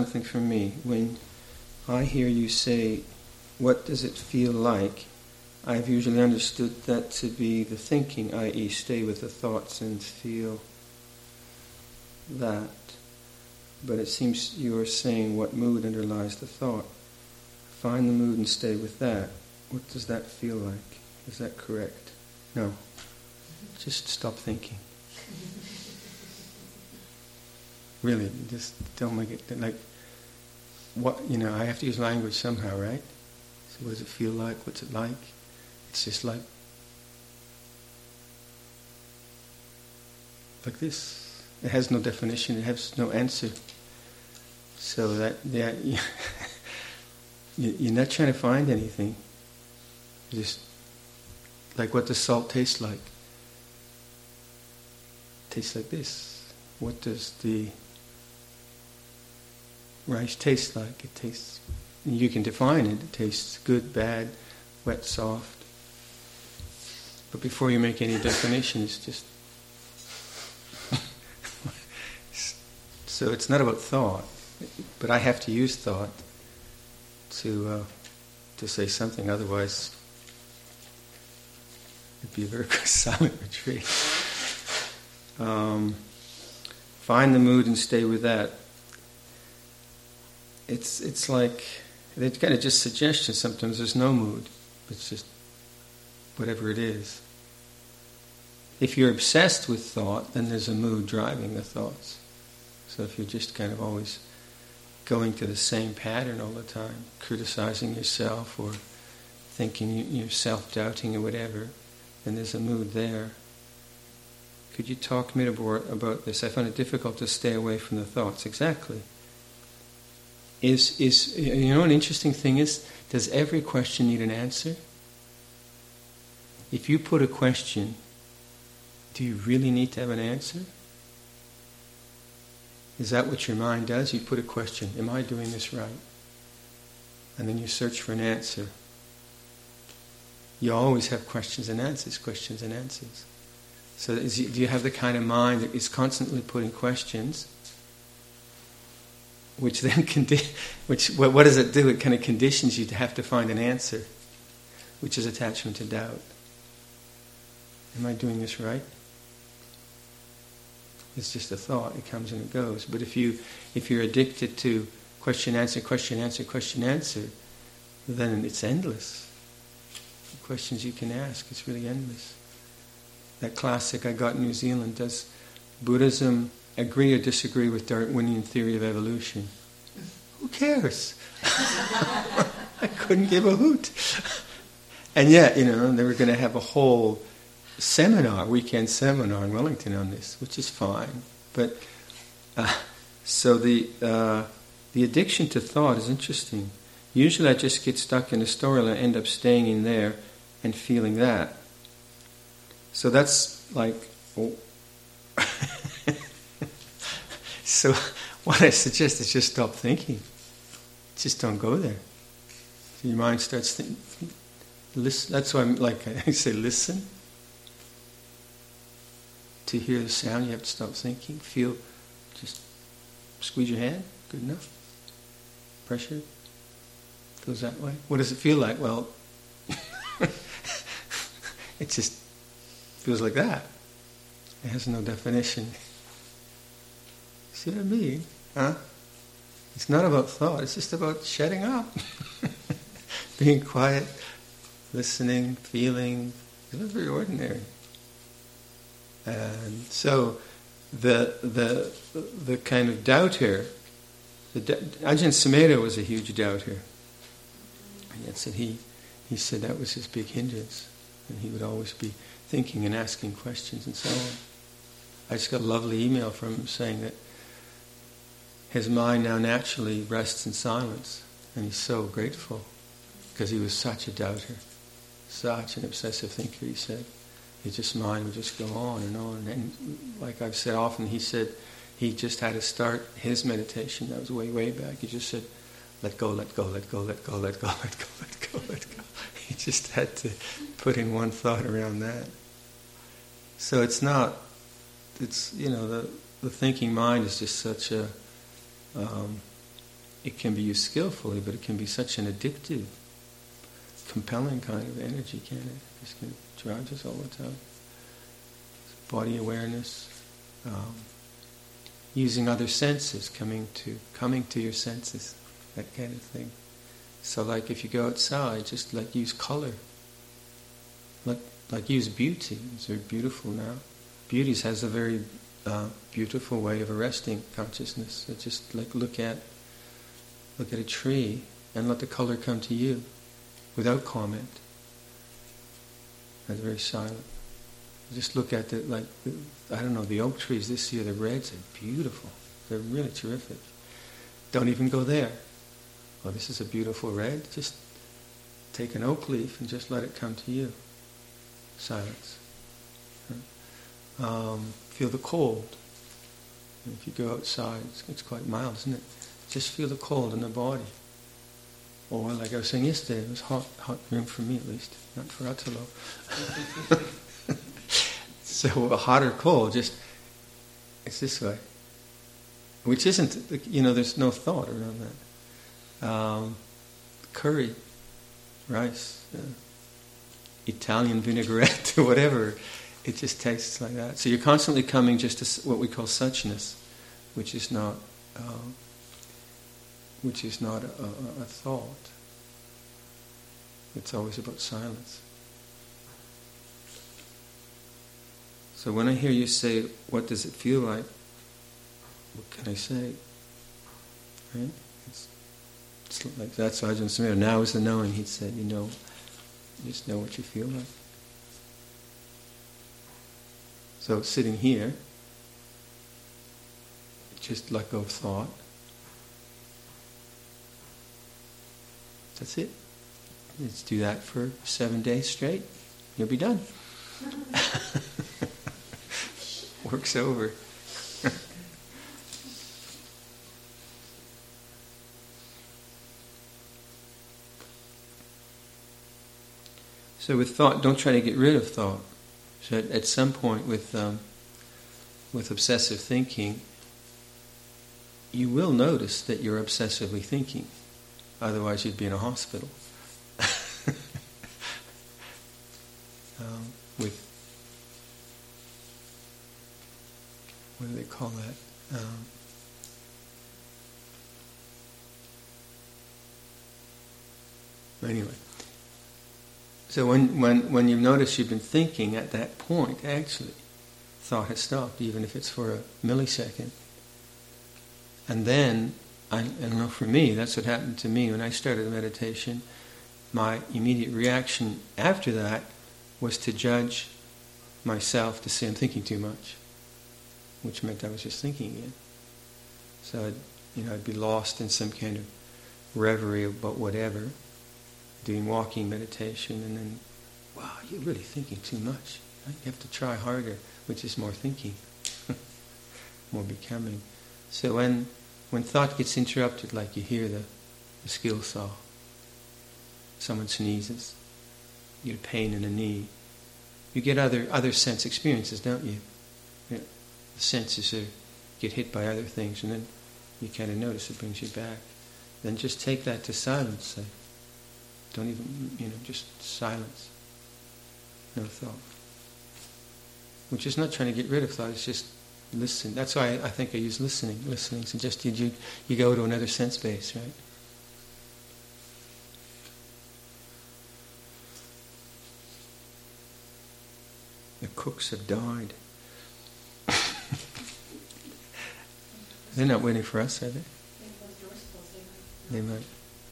something from me. When I hear you say, what does it feel like? I've usually understood that to be the thinking, i.e. stay with the thoughts and feel that. But it seems you're saying what mood underlies the thought. Find the mood and stay with that. What does that feel like? Is that correct? No. Just stop thinking. Really, just don't make it like what I have to use language somehow, right? So what does it feel like? What's it like? It's just like this. It has no definition. It has no answer. So that you're not trying to find anything. Just like, what does salt taste like? It tastes like this. What does the rice taste like? It tastes. You can define it. It tastes good, bad, wet, soft. But before you make any definition, it's just. So it's not about thought, but I have to use thought to say something. Otherwise, it'd be a very silent retreat. Find the mood and stay with that. It's like they're kind of just suggestions. Sometimes there's no mood. It's just whatever it is. If you're obsessed with thought, then there's a mood driving the thoughts. So if you're just kind of always going to the same pattern all the time, criticizing yourself or thinking you're self-doubting or whatever, then there's a mood there. Could you talk, Mirabor, about this? I find it difficult to stay away from the thoughts. Exactly. Is an interesting thing is, does every question need an answer? If you put a question, do you really need to have an answer? Is that what your mind does? You put a question, am I doing this right? And then you search for an answer. You always have questions and answers. So do you have the kind of mind that is constantly putting questions, which then what does it do? It kind of conditions you to have to find an answer, which is attachment to doubt. Am I doing this right? It's just a thought. It comes and it goes. But if you're addicted to question answer, then it's endless. The questions you can ask, it's really endless. That classic I got in New Zealand, does Buddhism agree or disagree with Darwinian theory of evolution? Who cares? I couldn't give a hoot. And yet, they were going to have a whole weekend seminar in Wellington on this, which is fine. But so the addiction to thought is interesting. Usually I just get stuck in a story and I end up staying in there and feeling that. So that's like, so what I suggest is just stop thinking. Just don't go there. So your mind starts thinking. Listen. That's why I say listen. To hear the sound, you have to stop thinking. Feel, just squeeze your hand. Good enough. Pressure. Goes that way. What does it feel like? Well, it just feels like that. It has no definition. See what I mean? Huh? It's not about thought. It's just about shutting up. Being quiet, listening, feeling. It's very ordinary. And so the kind of doubter, Ajahn Sumedho was a huge doubter. And yet he said that was his big hindrance. And he would always be thinking and asking questions and so on. I just got a lovely email from him saying that his mind now naturally rests in silence. And he's so grateful because he was such a doubter, such an obsessive thinker, he said. His mind would just go on and on. And like I've said often, he said he just had to start his meditation. That was way, way back. He just said, let go, let go, let go, let go, let go, let go, let go, let go. He just had to put in one thought around that. So it's the thinking mind is just such a it can be used skillfully, but it can be such an addictive, compelling kind of energy, can't it? It's going to drive us all the time. Body awareness, using other senses, coming to your senses, that kind of thing. So like if you go outside, just like use color. Like use beauty. It's very beautiful now. Beauty has a very beautiful way of arresting consciousness. So just like look at a tree and let the color come to you without comment. That's very silent. Just look at the oak trees this year, the reds are beautiful. They're really terrific. Don't even go there. Oh, this is a beautiful red. Just take an oak leaf and just let it come to you. Silence. Feel the cold. If you go outside, it's quite mild, isn't it? Just feel the cold in the body. Or like I was saying yesterday, it was hot room for me at least, not for Attalo. So hot or cold, just it's this way. Which isn't, there's no thought around that. Curry, rice, Italian vinaigrette, whatever. It just tastes like that. So you're constantly coming just to what we call suchness, which is not a thought. It's always about silence. So when I hear you say, "What does it feel like?" What can I say? Right? It's like that's Ajahn Sumedho. Now is the knowing. He'd said, you just know what you feel like. So sitting here, just let go of thought. That's it. Let's do that for 7 days straight. You'll be done. Work's over. So with thought, don't try to get rid of thought. So at some point with obsessive thinking, you will notice that you're obsessively thinking. Otherwise you'd be in a hospital. With, what do they call that? Anyway. So when you notice you've been thinking at that point, actually, thought has stopped, even if it's for a millisecond. And then, I don't know, for me, that's what happened to me when I started meditation. My immediate reaction after that was to judge myself, to say I'm thinking too much, which meant I was just thinking again. So I'd be lost in some kind of reverie about whatever, doing walking meditation, and then, wow, you're really thinking too much. Right? You have to try harder, which is more thinking, more becoming. So when thought gets interrupted, like you hear the skill saw, someone sneezes, you get pain in the knee, you get other sense experiences, don't you? The senses get hit by other things, and then you kind of notice it brings you back. Then just take that to silence. Say, don't even, just silence. No thought. Which is not trying to get rid of thought, it's just listen. That's why I think I use listening. Listening suggests you go to another sense base, right? The cooks have died. They're not waiting for us, are they? They might.